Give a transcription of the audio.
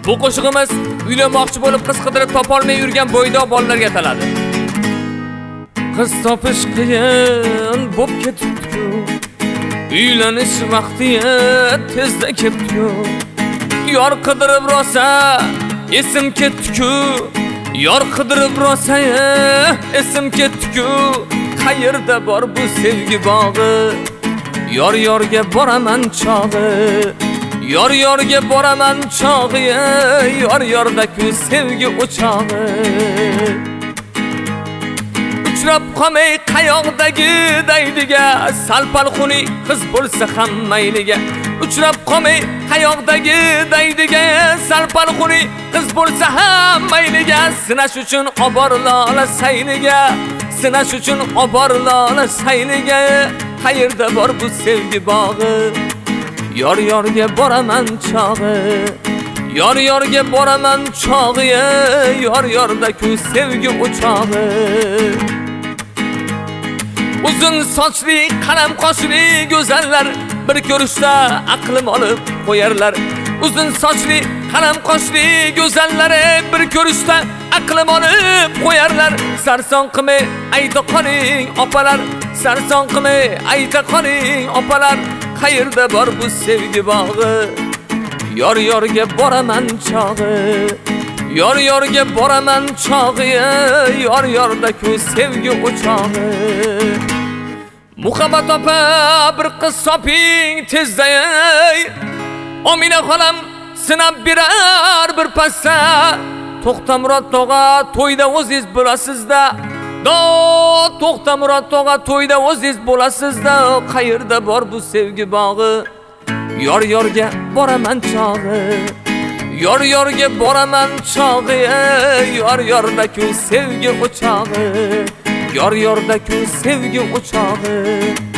Bu qo'shig'imiz uylanmoqchi bo'lib qiz qidirib topolmay yurgan bo'ydoq bolalarga ataladi. Qiz topish qiyin bo'p ketibdi-ku. Uylanish vaqti tezda ketdi-ku. Yor qidirib rosa esim ketdi-ku. Yor qidirib rosa esim ketdi-ku. Qayerda bor bu sevgi bog'i? Yor-yorga boraman chog'i. Yor-yorga boraman chog'i. Yor-yorda-ku sevgi o'chog'i. Uchrab qolmay qayoqdagi daydiga, salpal xuni qiz bo'lsa ham mayliga. Uchrab qolmay qayoqdagi daydiga, salpal xuni qiz bo'lsa ham mayliga. Sinash uchun oborlola sayliga, sinash uchun oborlola sayliga. Qayerda bor bu sevgi bog'i? Yor-yorga boraman chog'i. Yor-yorga boraman chog'i. Yor-yorda-ku sevgi o'chog'i. Uzun sochli, qalam qoshli go'zallar bir ko'rishda aqlim olib qo'yarlar. Uzun sochli, qalam qoshli go'zallar bir ko'rishda aqlim olib qo'yarlar. Sarson qilmay ayta qoling opalar, sarson qilmay ayta qoling opalar. Qayerda bor bu sevgi bog'i? Yor-yorga boraman chog'i. Yor-yorga boraman chog'i. Yor-yorda-ku sevgi o'chog'i. Muhabbat opa bir qiz soping tezda. Omina xolam sinab berar bir passa. To'xtamurod tog'a to'yda o'zingiz bo'lasizda. To'xtamurod tog'a to'yda o'zingiz bo'lasizda. Qayerda bor bu sevgi bog'i? Yor-yorga boraman chog'i. Yor-yorga boraman chog'i. Yor-yorda-ku sevgi o'chog'i. Yor-yorda-ku sevgi o'chog'i.